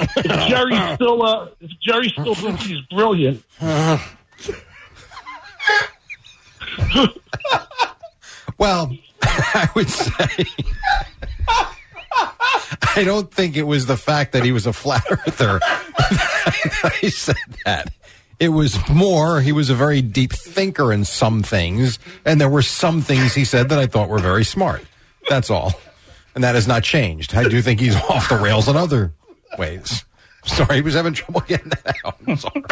if Jerry still thinks he's brilliant. Well, I would say I don't think it was the fact that he was a flat earther that I said that. It was more, he was a very deep thinker in some things, and there were some things he said that I thought were very smart. That's all. And that has not changed. I do think he's off the rails in other ways. Sorry, he was having trouble getting that out. I'm sorry.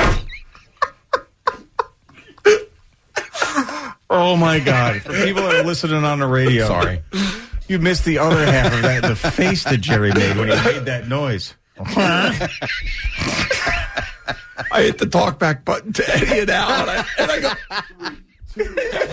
Oh, my God. For people that are listening on the radio. Sorry. You missed the other half of that, the face that Jerry made when he made that noise. I hit the talkback button to Eddie and Al, and I go... You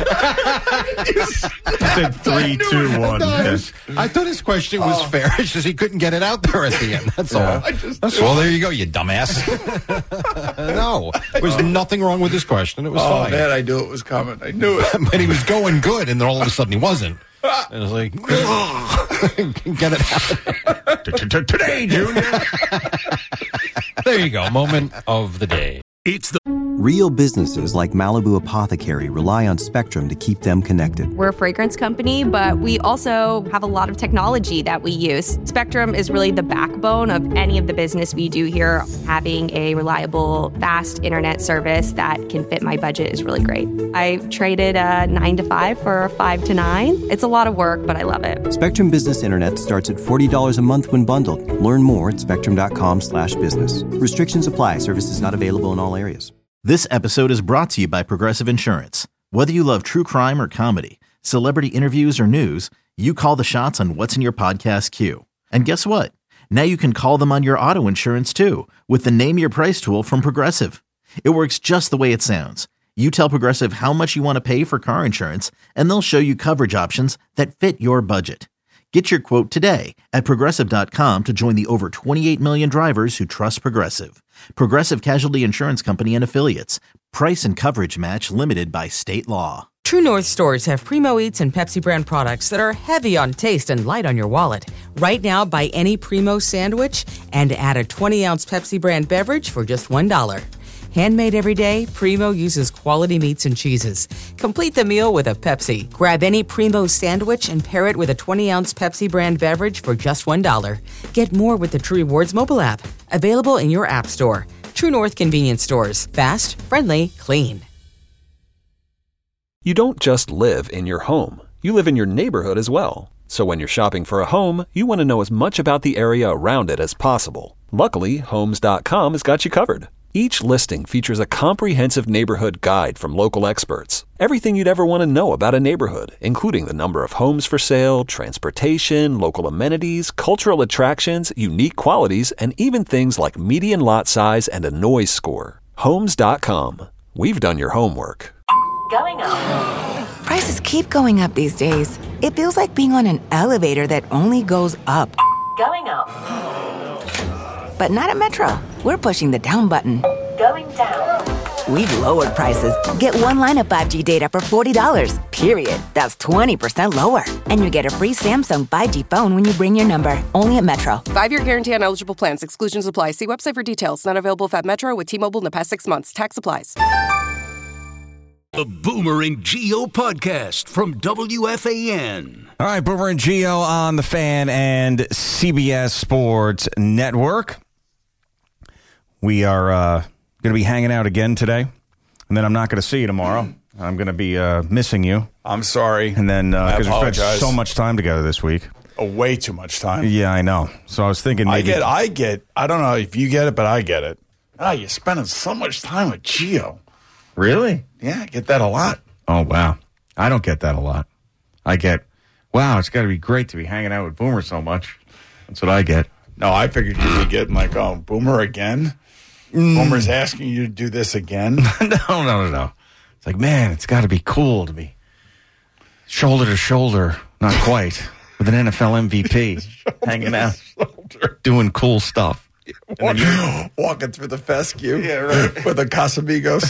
said 3, 2, 1. Yes. I thought his question was fair. It's just he couldn't get it out there at the end. That's all. Well, there you go, you dumbass. No, there was nothing wrong with his question. It was fine. Man, I knew it was coming. I knew it. But he was going good, and then all of a sudden he wasn't. And it was like, get it out. Today, Junior. There you go. Moment of the day. It's the Real businesses like Malibu Apothecary rely on Spectrum to keep them connected. We're a fragrance company, but we also have a lot of technology that we use. Spectrum is really the backbone of any of the business we do here. Having a reliable, fast internet service that can fit my budget is really great. I traded a 9 to 5 for a 5 to 9. It's a lot of work, but I love it. Spectrum Business Internet starts at $40 a month when bundled. Learn more at spectrum.com/business. Restrictions apply. Services not available in all areas. This episode is brought to you by Progressive Insurance. Whether you love true crime or comedy, celebrity interviews or news, you call the shots on what's in your podcast queue. And guess what? Now you can call them on your auto insurance too with the Name Your Price tool from Progressive. It works just the way it sounds. You tell Progressive how much you want to pay for car insurance, and they'll show you coverage options that fit your budget. Get your quote today at Progressive.com to join the over 28 million drivers who trust Progressive. Progressive Casualty Insurance Company and Affiliates. Price and coverage match limited by state law. True North stores have Primo Eats and Pepsi brand products that are heavy on taste and light on your wallet. Right now, buy any Primo sandwich and add a 20-ounce Pepsi brand beverage for just $1. Handmade every day, Primo uses quality meats and cheeses. Complete the meal with a Pepsi. Grab any Primo sandwich and pair it with a 20-ounce Pepsi brand beverage for just $1. Get more with the True Rewards mobile app. Available in your app store. True North convenience stores. Fast, friendly, clean. You don't just live in your home. You live in your neighborhood as well. So when you're shopping for a home, you want to know as much about the area around it as possible. Luckily, Homes.com has got you covered. Each listing features a comprehensive neighborhood guide from local experts. Everything you'd ever want to know about a neighborhood, including the number of homes for sale, transportation, local amenities, cultural attractions, unique qualities, and even things like median lot size and a noise score. Homes.com. We've done your homework. Going up. Prices keep going up these days. It feels like being on an elevator that only goes up. Going up. But not at Metro. We're pushing the down button. Going down. We've lowered prices. Get one line of 5G data for $40, period. That's 20% lower. And you get a free Samsung 5G phone when you bring your number. Only at Metro. 5-year guarantee on eligible plans. Exclusions apply. See website for details. Not available at Metro with T-Mobile in the past 6 months. Tax applies. The Boomer and Geo podcast from WFAN. All right, Boomer and Geo on the Fan and CBS Sports Network. We are going to be hanging out again today, and then I'm not going to see you tomorrow. I'm going to be missing you. I'm sorry. And then, because we spent so much time together this week. Way too much time. Yeah, I know. So I was thinking maybe... I don't know if you get it, but I get it. You're spending so much time with Geo. Really? Yeah, I get that a lot. Oh, wow. I don't get that a lot. I get, wow, it's got to be great to be hanging out with Boomer so much. That's what I get. No, I figured you'd be getting like, oh, Boomer again? Boomer's asking you to do this again? No. It's like, man, it's got to be cool to be shoulder to shoulder, not quite, with an NFL MVP hanging out, doing cool stuff. Walking through the fescue with the Casamigos.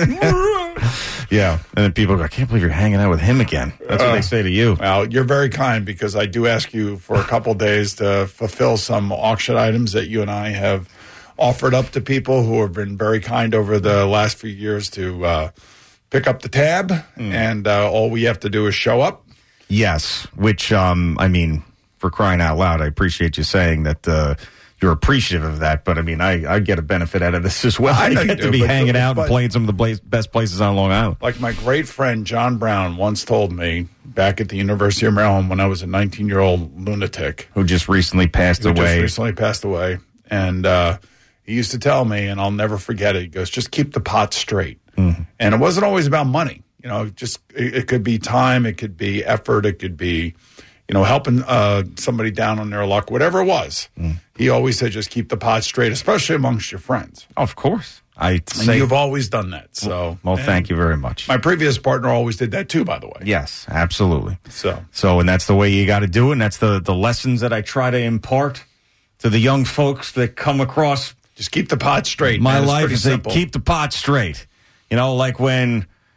Yeah. And then people go, I can't believe you're hanging out with him again. That's what they say to you. Well, you're very kind because I do ask you for a couple days to fulfill some auction items that you and I have offered up to people who have been very kind over the last few years to pick up the tab. And all we have to do is show up. Yes. Which, I mean, for crying out loud, I appreciate you saying that you're appreciative of that, but I mean, I get a benefit out of this as well. I get to be hanging out and playing some of the best places on Long Island. Like my great friend John Brown once told me back at the University of Maryland when I was a 19-year-old lunatic. Who just recently passed away. And he used to tell me, and I'll never forget it, he goes, just keep the pot straight. Mm-hmm. And it wasn't always about money. You know, just it could be time, it could be effort, it could be, you know, helping somebody down on their luck, whatever it was. He always said, just keep the pot straight, especially amongst your friends. Of course. And you've always done that. So, well, thank you very much. My previous partner always did that too, by the way. Yes, absolutely. So and that's the way you got to do it. And that's the lessons that I try to impart to the young folks that come across. Just keep the pot straight. My life is to keep the pot straight. You know, like when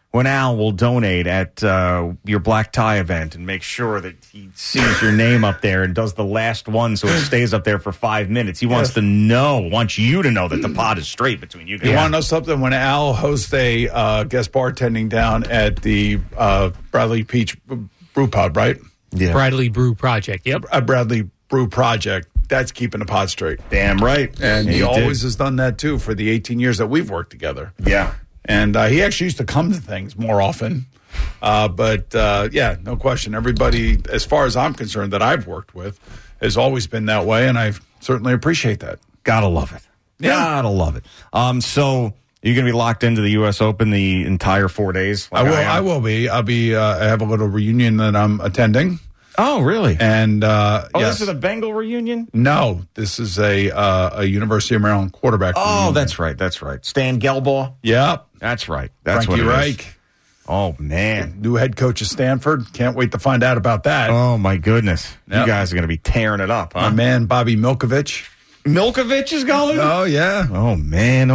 when Al will donate at your black tie event and make sure that he sees your name up there and does the last one so it stays up there for 5 minutes. He wants you to know that the pot is straight between you guys. You want to know something? When Al hosts a guest bartending down at the Bradley Peach Brew Pub, right? Yeah. Bradley Brew Project. Yep. A Bradley Brew Project. That's keeping the pot straight. Damn right. And Yeah, he he always did. has done that, too, for the 18 years that we've worked together. Yeah. And he actually used to come to things more often. But no question. Everybody, as far as I'm concerned, that I've worked with has always been that way, and I certainly appreciate that. Gotta love it. Yeah. Gotta love it. So you're going to be locked into the U.S. Open the entire 4 days? I will be. I'll be. I have a little reunion that I'm attending. Oh, really? And This is a Bengal reunion? No, this is a University of Maryland quarterback. Oh, reunion. that's right. Stan Gelbaugh? Yep. That's right. That's Frankie what it Reich. is. Oh, man. New head coach of Stanford. Can't wait to find out about that. Oh, my goodness. Yep. You guys are going to be tearing it up, huh? My man, Bobby Milkovich. Milkovich is going? Oh, yeah. Oh, man.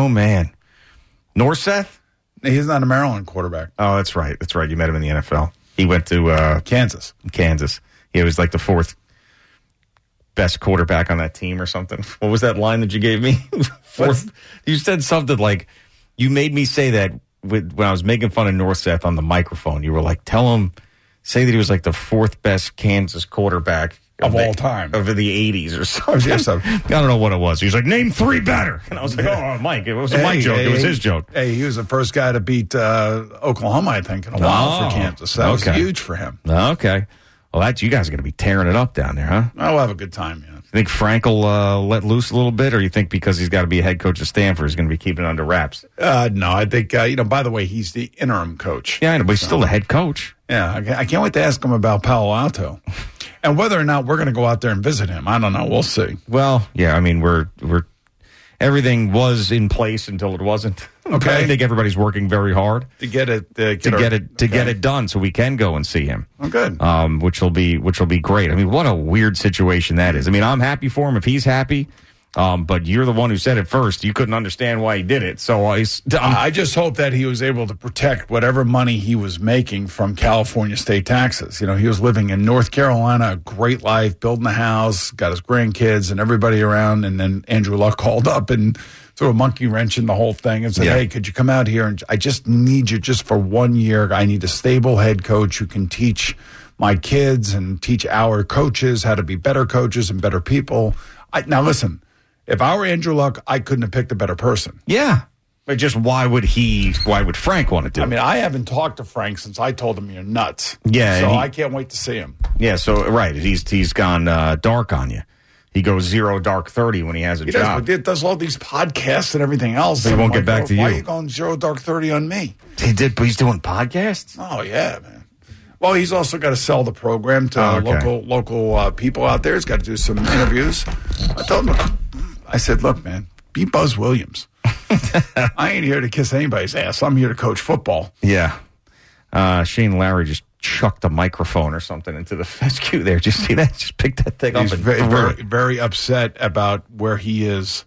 Norseth? He's not a Maryland quarterback. Oh, that's right. You met him in the NFL. He went to Kansas. He was like the fourth best quarterback on that team or something. What was that line that you gave me? Fourth. You said something like, you made me say that when I was making fun of Norseth on the microphone. You were like, say that he was like the fourth best Kansas quarterback of all time. Of the 80s or something. Yes, I don't know what it was. He was like, name three better. And I was like, oh, Mike, it wasn't my joke. It was his joke. Hey, he was the first guy to beat Oklahoma, I think, in a while for Kansas. That was huge for him. Okay. Well, you guys are going to be tearing it up down there, huh? I'll have a good time, yeah. You think Frank will let loose a little bit, or you think because he's got to be a head coach of Stanford, he's going to be keeping it under wraps? No, I think, by the way, he's the interim coach. Yeah, I know, but he's still the head coach. Yeah, I can't wait to ask him about Palo Alto. And whether or not we're going to go out there and visit him, I don't know. We'll see. Well, yeah, I mean, we're everything was in place until it wasn't. Okay, I think everybody's working very hard to get it get it done, so we can go and see him. Oh, good. Which will be great. I mean, what a weird situation that is. I mean, I'm happy for him if he's happy. But you're the one who said it first. You couldn't understand why he did it. So I just hope that he was able to protect whatever money he was making from California state taxes. He was living in North Carolina, a great life, building a house, got his grandkids and everybody around. And then Andrew Luck called up and threw a monkey wrench in the whole thing and said, hey, could you come out here? And I just need you just for 1 year. I need a stable head coach who can teach my kids and teach our coaches how to be better coaches and better people. Now, listen. If I were Andrew Luck, I couldn't have picked a better person. Yeah. But just why would Frank want to do it? I mean, I haven't talked to Frank since I told him you're nuts. Yeah. So I can't wait to see him. Yeah, so, right. He's gone dark on you. He goes 0 dark 30 when he has a job. He does all these podcasts and everything else. He won't get back to you. Why are you going 0 dark 30 on me? He did, but he's doing podcasts? Oh, yeah, man. Well, he's also got to sell the program to local people out there. He's got to do some interviews. I told him, I said, look, man, be Buzz Williams. I ain't here to kiss anybody's ass. I'm here to coach football. Yeah. Shane Lowry just chucked a microphone or something into the fescue there. Did you see that? Just picked that thing up and very, very upset about where he is.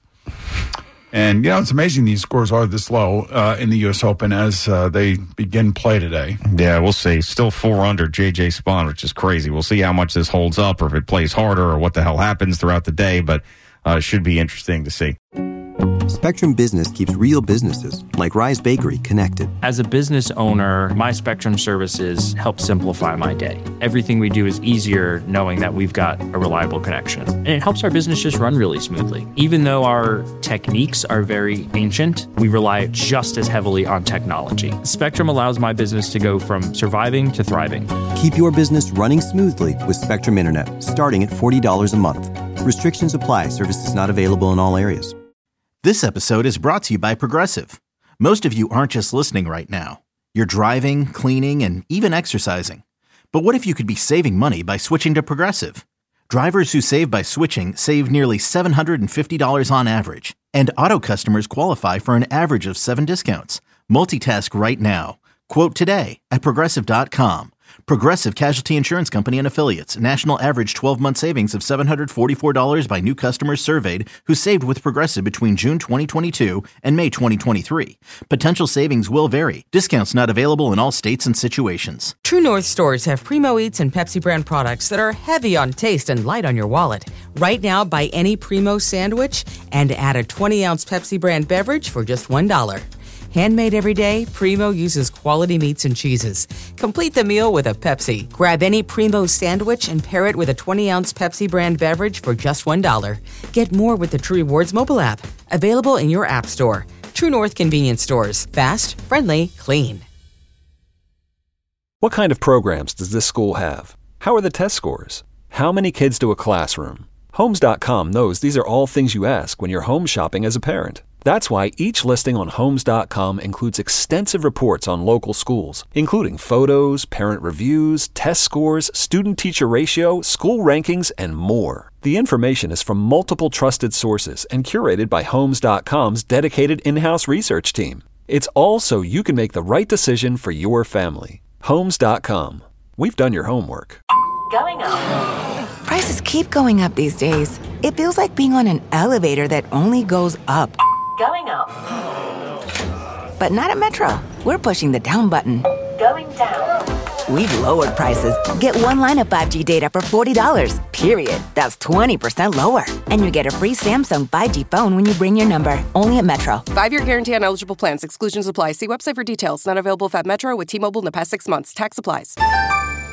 And, it's amazing these scores are this low in the U.S. Open as they begin play today. Yeah, we'll see. Still 4 under J.J. Spaun, which is crazy. We'll see how much this holds up or if it plays harder or what the hell happens throughout the day, but it should be interesting to see. Spectrum Business keeps real businesses, like Rise Bakery, connected. As a business owner, my Spectrum services help simplify my day. Everything we do is easier knowing that we've got a reliable connection. And it helps our business just run really smoothly. Even though our techniques are very ancient, we rely just as heavily on technology. Spectrum allows my business to go from surviving to thriving. Keep your business running smoothly with Spectrum Internet, starting at $40 a month. Restrictions apply. Services not available in all areas. This episode is brought to you by Progressive. Most of you aren't just listening right now. You're driving, cleaning, and even exercising. But what if you could be saving money by switching to Progressive? Drivers who save by switching save nearly $750 on average. And auto customers qualify for an average of 7 discounts. Multitask right now. Quote today at Progressive.com. Progressive Casualty Insurance Company and Affiliates. National average 12-month savings of $744 by new customers surveyed who saved with Progressive between June 2022 and May 2023. Potential savings will vary. Discounts not available in all states and situations. True North stores have Primo Eats and Pepsi brand products that are heavy on taste and light on your wallet. Right now, buy any Primo sandwich and add a 20-ounce Pepsi brand beverage for just $1. Handmade every day, Primo uses quality meats and cheeses. Complete the meal with a Pepsi. Grab any Primo sandwich and pair it with a 20-ounce Pepsi brand beverage for just $1. Get more with the True Rewards mobile app. Available in your app store. True North convenience stores. Fast, friendly, clean. What kind of programs does this school have? How are the test scores? How many kids do a classroom? Homes.com knows these are all things you ask when you're home shopping as a parent. That's why each listing on Homes.com includes extensive reports on local schools, including photos, parent reviews, test scores, student-teacher ratio, school rankings, and more. The information is from multiple trusted sources and curated by Homes.com's dedicated in-house research team. It's all so you can make the right decision for your family. Homes.com. We've done your homework. Going up. Prices keep going up these days. It feels like being on an elevator that only goes up. Going up. But not at Metro. We're pushing the down button. Going down. We've lowered prices. Get one line of 5G data for $40, period. That's 20% lower. And you get a free Samsung 5G phone when you bring your number. Only at Metro. 5-year guarantee on eligible plans. Exclusions apply. See website for details. Not available at Metro with T-Mobile in the past 6 months. Tax applies.